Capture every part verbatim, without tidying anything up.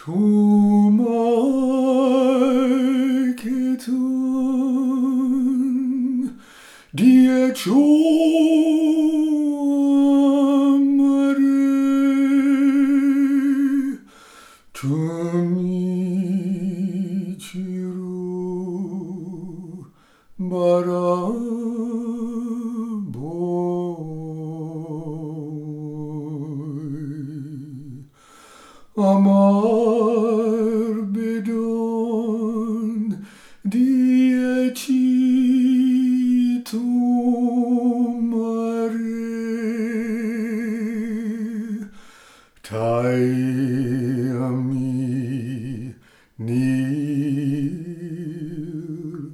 Tu m'hai chietuto dieci amare, tu mi ciru baraboi. Amar bedon dieci tu mare, tai ami nil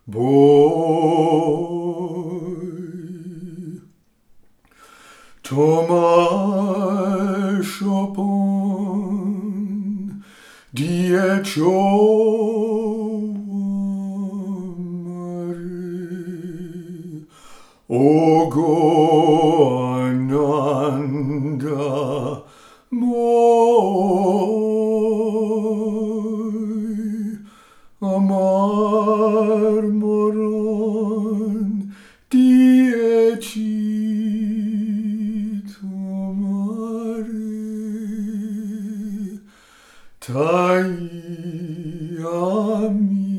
boi. Thomas Chopin dieci amare, Ogo Ananda moi, amar moron dieci tu mare, tai ami